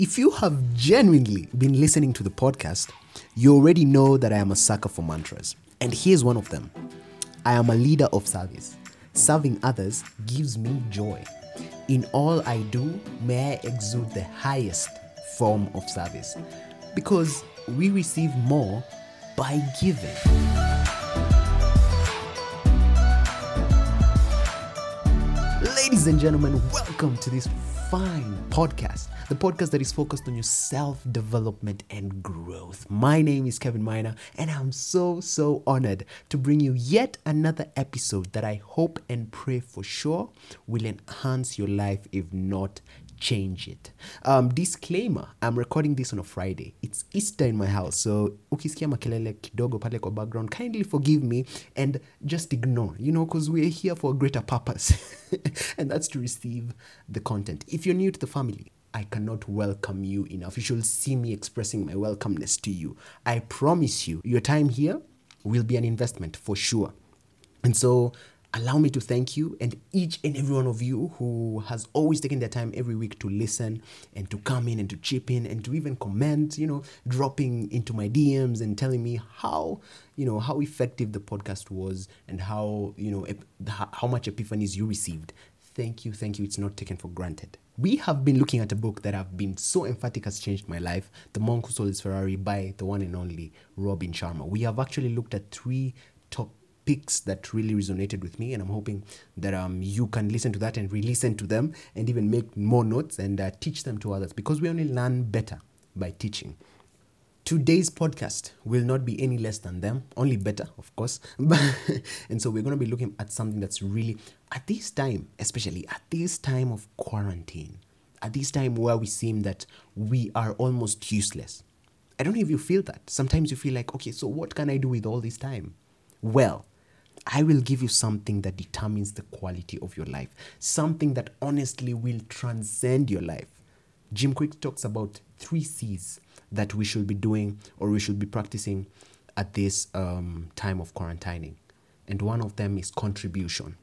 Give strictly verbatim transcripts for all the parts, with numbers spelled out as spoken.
If you have genuinely been listening to the podcast, you already know that I am a sucker for mantras. And here's one of them. I am a leader of service. Serving others gives me joy. In all I do, may I exude the highest form of service. Because we receive more by giving. Ladies and gentlemen, welcome to this fine podcast, the podcast that is focused on your self-development and growth. My name is Kevin Miner, and I'm so, so honored to bring you yet another episode that I hope and pray for sure will enhance your life, if not change it. Um, disclaimer, I'm recording this on a Friday. It's Easter in my house, so ukisikia makelele kidogo pale kwa background, kindly forgive me and just ignore, you know, because we're here for a greater purpose, and that's to receive the content. If you're new to the family, I cannot welcome you enough. You should see me expressing my welcomeness to you. I promise you, your time here will be an investment for sure. And so, allow me to thank you and each and every one of you who has always taken their time every week to listen and to come in and to chip in and to even comment, you know, dropping into my D Ms and telling me how, you know, how effective the podcast was and how, you know, ep- how much epiphanies you received. Thank you, thank you. It's not taken for granted. We have been looking at a book that I've been so emphatic has changed my life, The Monk Who Sold His Ferrari by the one and only Robin Sharma. We have actually looked at three top picks that really resonated with me, and I'm hoping that um you can listen to that and re-listen to them and even make more notes and uh, teach them to others, because we only learn better by teaching. Today's podcast will not be any less than them, only better, of course. And so we're going to be looking at something that's really, at this time, especially at this time of quarantine, at this time where we seem that we are almost useless. I don't know if you feel that. Sometimes you feel like, okay, so what can I do with all this time? Well, I will give you something that determines the quality of your life. Something that honestly will transcend your life. Jim Quick talks about three C's that we should be doing or we should be practicing at this um, time of quarantining. And one of them is contribution.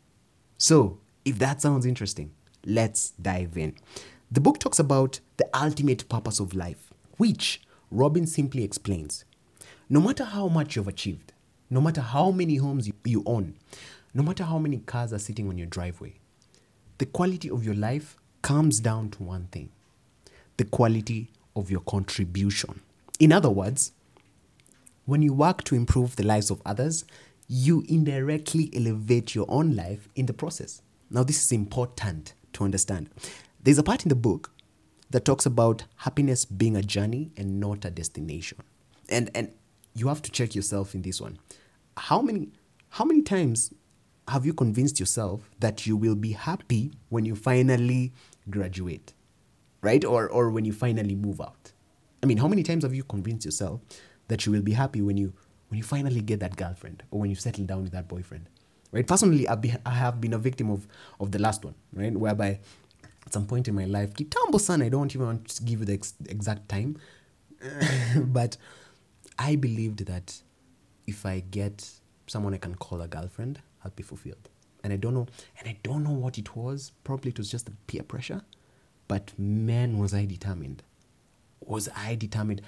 So, if that sounds interesting, let's dive in. The book talks about the ultimate purpose of life, which Robin simply explains. No matter how much you've achieved, no matter how many homes you, you own, no matter how many cars are sitting on your driveway, the quality of your life comes down to one thing: the quality of your contribution. In other words, when you work to improve the lives of others, you indirectly elevate your own life in the process. Now, this is important to understand. There's a part in the book that talks about happiness being a journey and not a destination. And and you have to check yourself in this one. How many how many times have you convinced yourself that you will be happy when you finally graduate, right? Or or when you finally move out? I mean, how many times have you convinced yourself that you will be happy when you when you finally get that girlfriend or when you settle down with that boyfriend, right? Personally, I've been, I have been a victim of of the last one, right? Whereby at some point in my life, kitambo sana, I don't even want to give you the ex- exact time, but I believed that if I get someone I can call a girlfriend, I'll be fulfilled. And I don't know, and I don't know what it was. Probably it was just the peer pressure. But man, was I determined. Was I determined?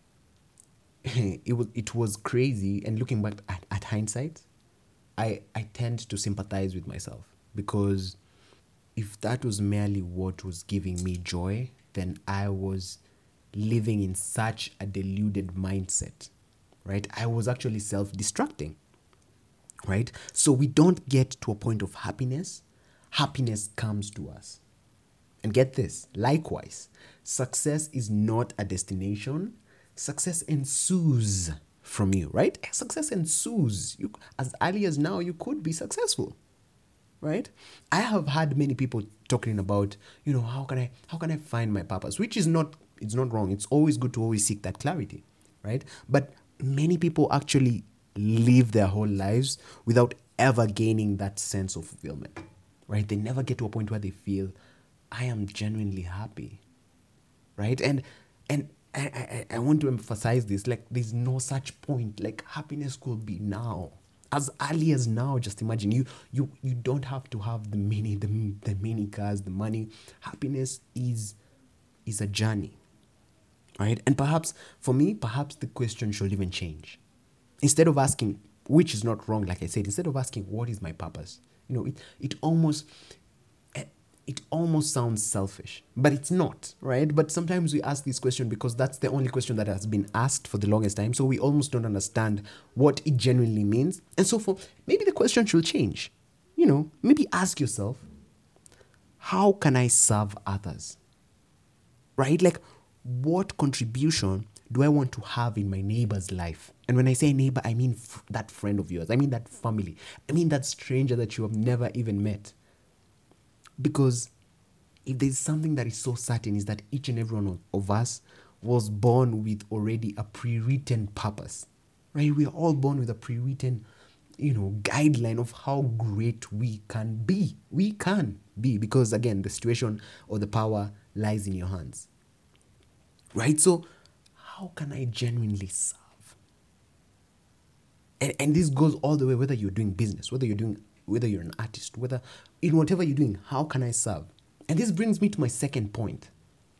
it was it was crazy. And looking back at, at hindsight, I, I tend to sympathize with myself. Because if that was merely what was giving me joy, then I was living in such a deluded mindset, right? I was actually self-destructing, right? So we don't get to a point of happiness. Happiness comes to us. And get this, likewise, success is not a destination. Success ensues from you, right? Success ensues. You, as early as now, you could be successful, right? I have had many people talking about, you know, how can I, how can I find my purpose? Which is not, it's not wrong. It's always good to always seek that clarity, right? But many people actually live their whole lives without ever gaining that sense of fulfillment, right? They never get to a point where they feel, I am genuinely happy, right? And and I, I, I want to emphasize this, like there's no such point, like happiness could be now. As early as now, just imagine, you you you don't have to have the many, the, the many cars, the money. Happiness is is a journey, right? And perhaps, for me, perhaps the question should even change. Instead of asking, which is not wrong, like I said, instead of asking, what is my purpose? You know, it, it almost, it almost sounds selfish, but it's not, right? But sometimes we ask this question because that's the only question that has been asked for the longest time. So we almost don't understand what it genuinely means. And so for maybe the question should change. You know, maybe ask yourself, how can I serve others? Right? Like, what contribution do I want to have in my neighbor's life? And when I say neighbor, I mean f- that friend of yours. I mean that family. I mean that stranger that you have never even met. Because if there's something that is so certain, is that each and every one of us was born with already a pre-written purpose, right? We are all born with a pre-written, you know, guideline of how great we can be. We can be, because again, the situation or the power lies in your hands, right? So how can I genuinely serve? And, and this goes all the way, whether you're doing business, whether you're doing whether you're an artist, whether in whatever you're doing, how can I serve? And this brings me to my second point,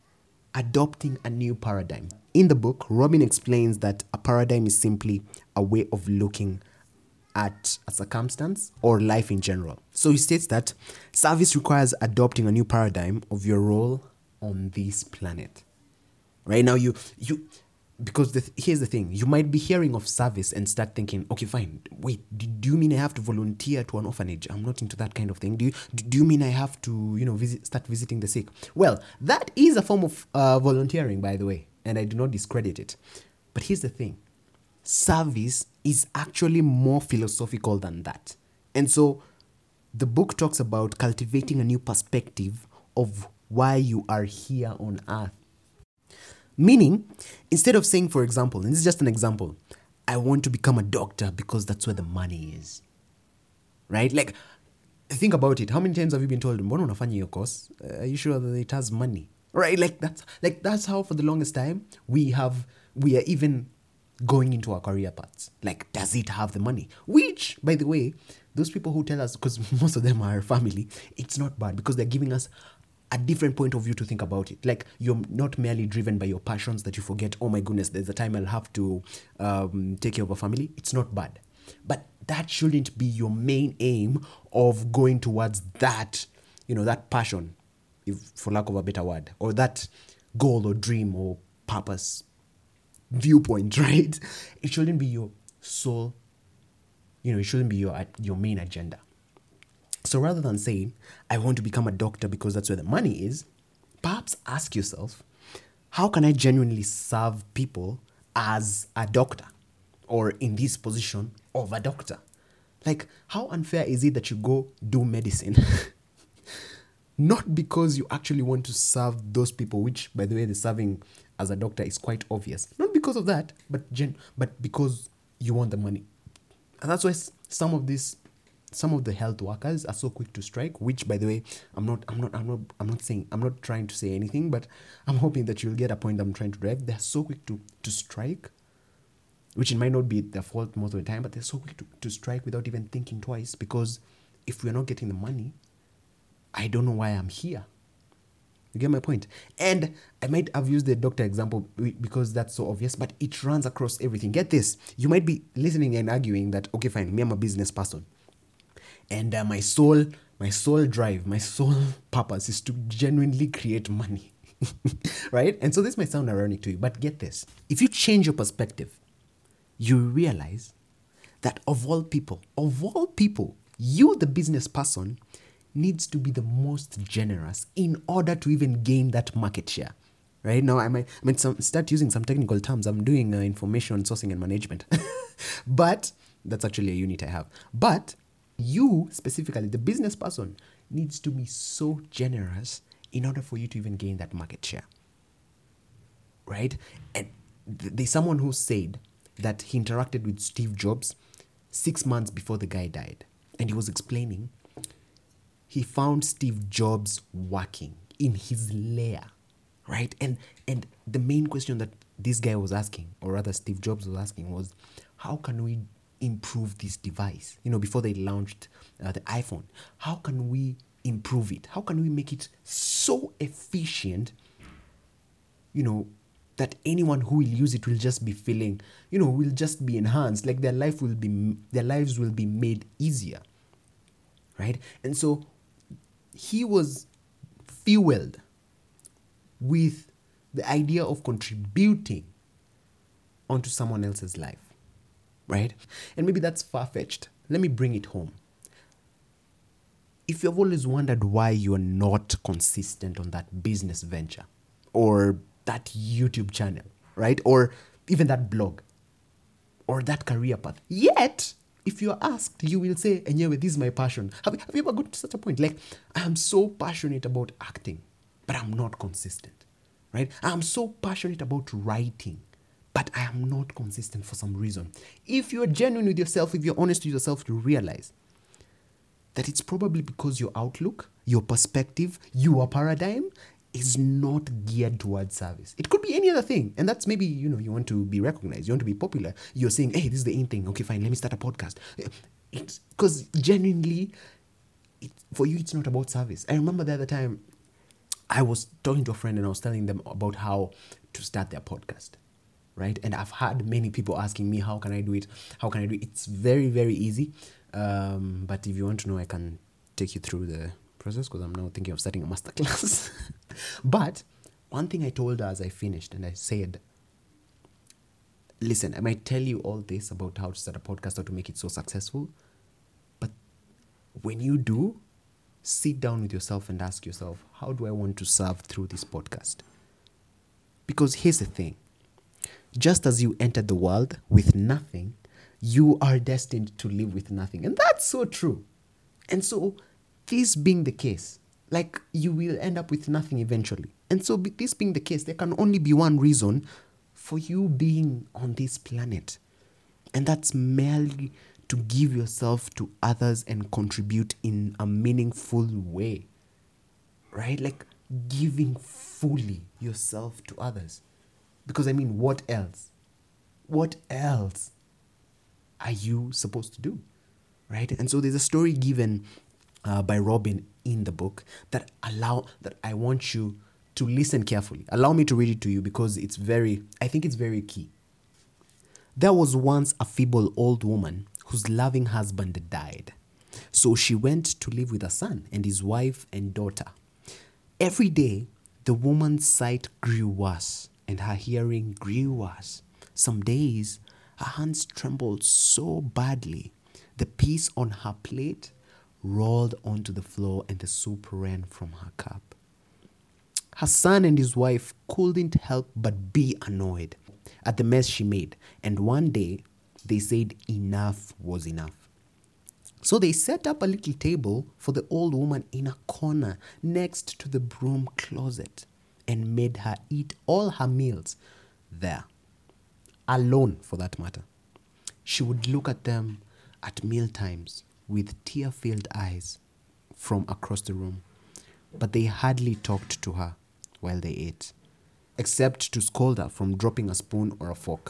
adopting a new paradigm. In the book, Robin explains that a paradigm is simply a way of looking at a circumstance or life in general. So he states that service requires adopting a new paradigm of your role on this planet. Right now, you you because the, here's the thing, you might be hearing of service and start thinking, okay, fine, wait, do, do you mean I have to volunteer to an orphanage? I'm not into that kind of thing. Do you do you mean I have to, you know, visit, start visiting the sick? Well, that is a form of uh, volunteering, by the way, and I do not discredit it. But here's the thing, service is actually more philosophical than that. And so the book talks about cultivating a new perspective of why you are here on earth. Meaning, instead of saying, for example, and this is just an example, I want to become a doctor because that's where the money is. Right? Like, think about it. How many times have you been told, mbona unafanya hiyo course? Uh, are you sure that it has money? Right? Like that's like that's how for the longest time we have we are even going into our career paths. Like, does it have the money? Which, by the way, those people who tell us, because most of them are family, it's not bad because they're giving us a different point of view to think about it. Like, you're not merely driven by your passions that you forget, oh my goodness, there's a time I'll have to um, take care of a family. It's not bad. But that shouldn't be your main aim of going towards that, you know, that passion, if for lack of a better word, or that goal or dream or purpose, viewpoint, right? It shouldn't be your sole, you know, it shouldn't be your your main agenda. So rather than saying, I want to become a doctor because that's where the money is, perhaps ask yourself, how can I genuinely serve people as a doctor or in this position of a doctor? Like, how unfair is it that you go do medicine? Not because you actually want to serve those people, which, by the way, the serving as a doctor is quite obvious. Not because of that, but gen- but because you want the money. And that's why some of these Some of the health workers are so quick to strike, which, by the way, I'm not, I'm not, I'm not, I'm not saying, I'm not trying to say anything, but I'm hoping that you'll get a point I'm trying to drive. They're so quick to, to strike, which it might not be their fault most of the time, but they're so quick to, to strike without even thinking twice, because if we're not getting the money, I don't know why I'm here. You get my point? And I might have used the doctor example because that's so obvious, but it runs across everything. Get this. You might be listening and arguing that, okay, fine, me, I'm a business person. And uh, my soul, my soul drive, my soul purpose is to genuinely create money, right? And so this might sound ironic to you, but get this. If you change your perspective, you realize that of all people, of all people, you, the business person, needs to be the most generous in order to even gain that market share. Right now, I might, I might some, start using some technical terms. I'm doing uh, information sourcing and management, but that's actually a unit I have. But you, specifically, the business person, needs to be so generous in order for you to even gain that market share. Right? And th- there's someone who said that he interacted with Steve Jobs six months before the guy died. And he was explaining, he found Steve Jobs working in his lair. Right? And, and the main question that this guy was asking, or rather Steve Jobs was asking, was, how can we improve this device? You know, before they launched uh, the iPhone, how can we improve it? How can we make it so efficient you know, that anyone who will use it will just be feeling, you know, will just be enhanced, like their life will be, their lives will be made easier, right? And so he was fueled with the idea of contributing onto someone else's life, right? And maybe that's far-fetched. Let me bring it home. If you've always wondered why you're not consistent on that business venture or that YouTube channel, right? Or even that blog or that career path, yet if you're asked, you will say, and yeah, this is my passion. Have you, have you ever got to such a point? Like, I am so passionate about acting, but I'm not consistent, right? I'm so passionate about writing, but I am not consistent for some reason. If you're genuine with yourself, if you're honest with yourself, you realize that it's probably because your outlook, your perspective, your paradigm is not geared towards service. It could be any other thing. And that's maybe, you know, you want to be recognized, you want to be popular. You're saying, hey, this is the in thing. Okay, fine, let me start a podcast. It's because genuinely, it, for you, it's not about service. I remember the other time I was talking to a friend and I was telling them about how to start their podcast, right? And I've had many people asking me, how can I do it? How can I do it? It's very, very easy. Um, but if you want to know, I can take you through the process because I'm now thinking of starting a masterclass. But one thing I told her as I finished, and I said, listen, I might tell you all this about how to start a podcast, how to make it so successful. But when you do, sit down with yourself and ask yourself, how do I want to serve through this podcast? Because here's the thing. Just as you entered the world with nothing, you are destined to live with nothing. And that's so true. And so this being the case, like you will end up with nothing eventually. And so this being the case, there can only be one reason for you being on this planet. And that's merely to give yourself to others and contribute in a meaningful way. Right? Like giving fully yourself to others. Because I mean, what else? What else are you supposed to do? Right? And so there's a story given uh, by Robin in the book that allow that I want you to listen carefully. Allow me to read it to you because it's very, I think it's very key. There was once a feeble old woman whose loving husband died. So she went to live with a son and his wife and daughter. Every day, the woman's sight grew worse and her hearing grew worse. Some days, her hands trembled so badly, the piece on her plate rolled onto the floor and the soup ran from her cup. Her son and his wife couldn't help but be annoyed at the mess she made, and one day they said enough was enough. So they set up a little table for the old woman in a corner next to the broom closet and made her eat all her meals there. Alone, for that matter. She would look at them at meal times with tear-filled eyes from across the room, but they hardly talked to her while they ate, except to scold her from dropping a spoon or a fork.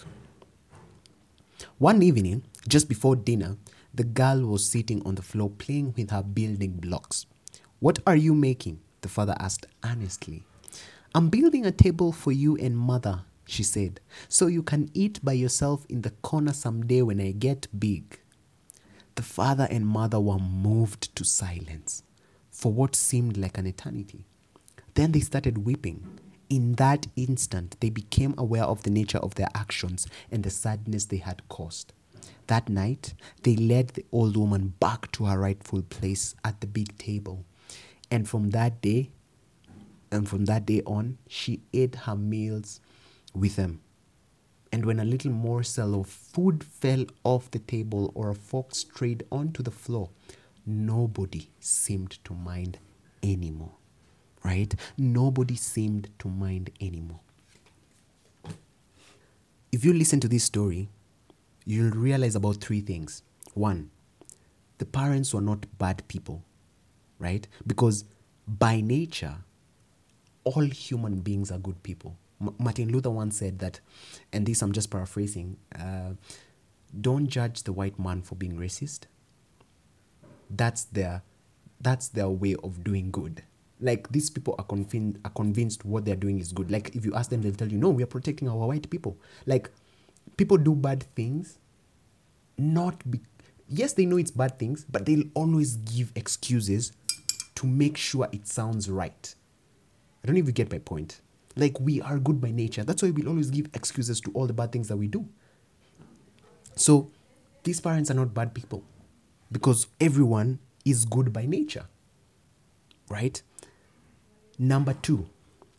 One evening, just before dinner, the girl was sitting on the floor playing with her building blocks. "What are you making?" the father asked earnestly. "I'm building a table for you and mother," she said, "so you can eat by yourself in the corner someday when I get big." The father and mother were moved to silence for what seemed like an eternity. Then they started weeping. In that instant, they became aware of the nature of their actions and the sadness they had caused. That night, they led the old woman back to her rightful place at the big table. And from that day, and from that day on, she ate her meals with them. And when a little morsel of food fell off the table or a fork strayed onto the floor, nobody seemed to mind anymore. Right? Nobody seemed to mind anymore. If you listen to this story, you'll realize about three things. One, the parents were not bad people, right? Because by nature, all human beings are good people. M- Martin Luther once said that, and this I'm just paraphrasing, uh, don't judge the white man for being racist. That's their, that's their way of doing good. Like, these people are convinced are convinced what they're doing is good. Like, if you ask them, they'll tell you, no, we are protecting our white people. Like, people do bad things, not be yes, they know it's bad things, but they'll always give excuses to make sure it sounds right. I don't know if you get my point. Like, we are good by nature. That's why we'll always give excuses to all the bad things that we do. So, these parents are not bad people, because everyone is good by nature. Right? Number two,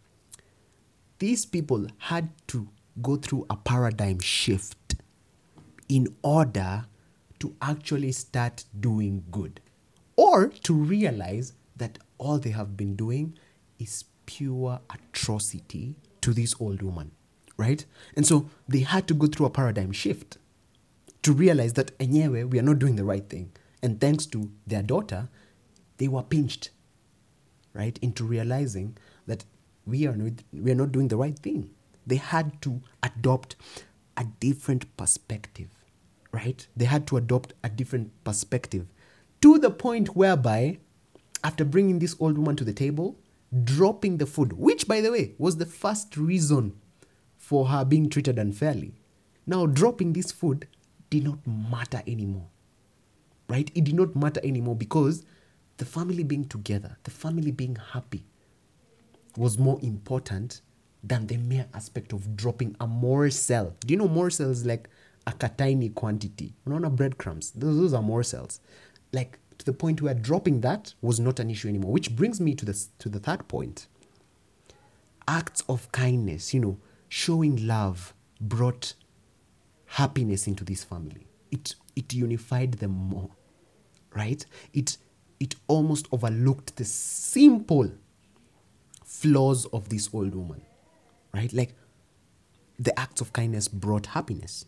these people had to go through a paradigm shift in order to actually start doing good, or to realize that all they have been doing is pure atrocity to this old woman, right? And so they had to go through a paradigm shift to realize that, enyewe, we are not doing the right thing. And thanks to their daughter, they were pinched, right, into realizing that we are not, we are not doing the right thing. They had to adopt a different perspective, right? They had to adopt a different perspective, to the point whereby, after bringing this old woman to the table, dropping the food, which, by the way, was the first reason for her being treated unfairly. Now, dropping this food did not matter anymore, right? It did not matter anymore, because the family being together, the family being happy, was more important than the mere aspect of dropping a morsel. Do you know morsel is like a tiny quantity? Unaona breadcrumbs, those, those are morsels. Like, to the point where dropping that was not an issue anymore. Which brings me to the, to the third point. Acts of kindness, you know, showing love brought happiness into this family. It it unified them more, right? It it almost overlooked the simple flaws of this old woman, right? Like, the acts of kindness brought happiness,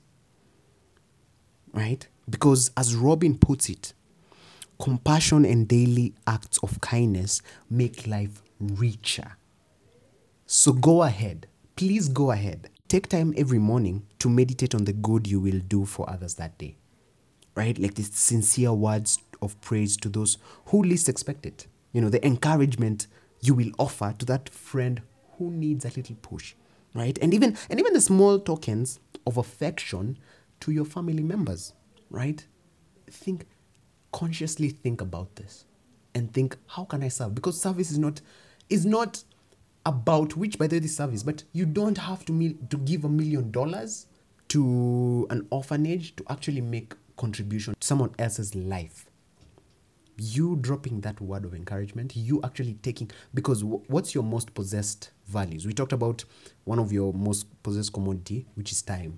right? Because, as Robin puts it, compassion and daily acts of kindness make life richer. So go ahead, please go ahead. Take time every morning to meditate on the good you will do for others that day, right? Like, these sincere words of praise to those who least expect it. You know, the encouragement you will offer to that friend who needs a little push, right? And even and even the small tokens of affection to your family members, right? Think, consciously think about this, and think, how can I serve? Because service is not is not about which, by the way, this service, but you don't have to mil- to give a million dollars to an orphanage to actually make contribution to someone else's life. You dropping that word of encouragement, you actually taking, because w- what's your most possessed values? We talked about one of your most possessed commodity, which is time,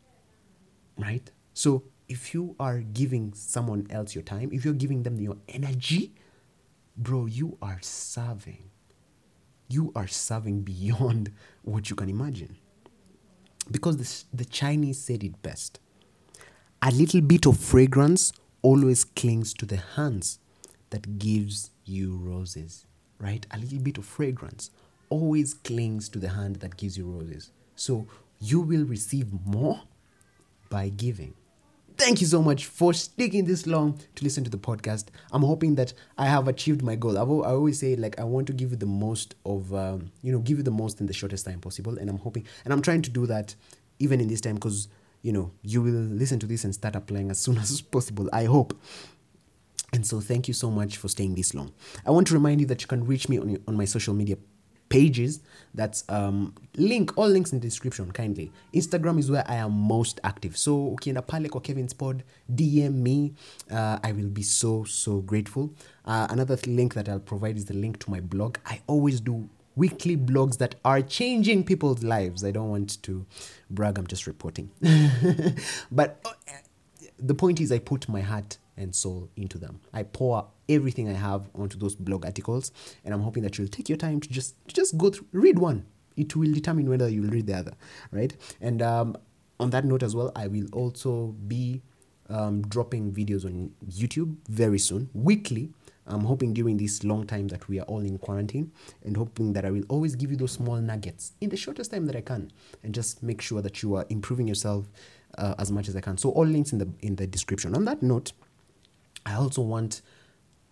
right? So if you are giving someone else your time, if you're giving them your energy, bro, you are serving. You are serving beyond what you can imagine. Because the, the Chinese said it best. A little bit of fragrance always clings to the hands that gives you roses, right? A little bit of fragrance always clings to the hand that gives you roses. So you will receive more by giving. Thank you so much for sticking this long to listen to the podcast. I'm hoping that I have achieved my goal. I've, I always say, like, I want to give you the most of, um, you know, give you the most in the shortest time possible. And I'm hoping, and I'm trying to do that even in this time, because, you know, you will listen to this and start applying as soon as possible, I hope. And so thank you so much for staying this long. I want to remind you that you can reach me on, on my social media pages. That's um link all links in the description, kindly. Instagram is where I am most active, so ukienda pale kwa Kevin's Pod, D M me. uh, I will be so so grateful. Uh, another th- link that I'll provide is the link to my blog. I always do weekly blogs that are changing people's lives. I don't want to brag, I'm just reporting. But uh, the point is, I put my heart and soul into them. I pour everything I have onto those blog articles, and I'm hoping that you'll take your time to just to just go through, read one. It will determine whether you'll read the other, right? And um, on that note as well, I will also be um, dropping videos on YouTube very soon, weekly. I'm hoping during this long time that we are all in quarantine, and hoping that I will always give you those small nuggets in the shortest time that I can, and just make sure that you are improving yourself uh, as much as I can. So all links in the in the description. On that note, I also want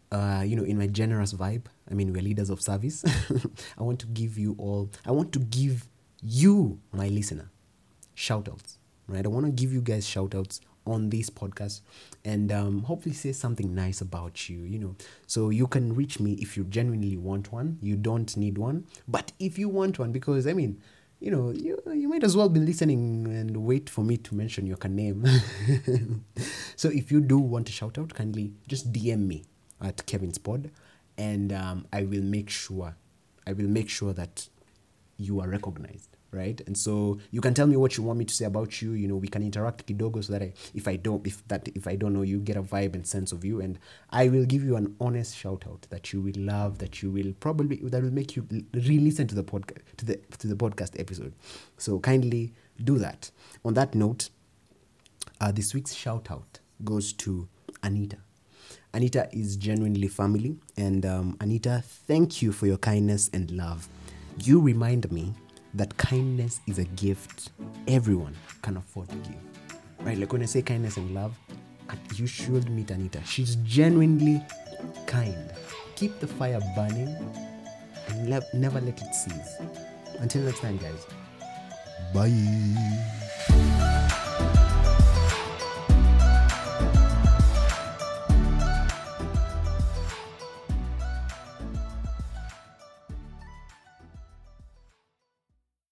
uh, you know, in my generous vibe, I mean, we're leaders of service. I want to give you all, I want to give you, my listener, shout outs, right? I want to give you guys shout outs on this podcast and um, hopefully say something nice about you, you know. So you can reach me if you genuinely want one. You don't need one. But if you want one, because I mean, you know, you, you might as well be listening and wait for me to mention your name. So if you do want a shout out, kindly just D M me at Kevin's Pod, and um, I will make sure, I will make sure that you are recognized, right? And so you can tell me what you want me to say about you. You know, we can interact kidogo so that I, if I don't, if that, if I don't know you, get a vibe and sense of you, and I will give you an honest shout out that you will love, that you will probably, that will make you re-listen to the podcast, to the to the podcast episode. So kindly do that. On that note, uh, this week's shout out goes to Anita. Anita is genuinely family, and um, Anita, thank you for your kindness and love. You remind me that kindness is a gift everyone can afford to give, right? Like when I say kindness and love, you should meet Anita. She's genuinely kind. Keep the fire burning and le- never let it cease. Until next time, guys. Bye.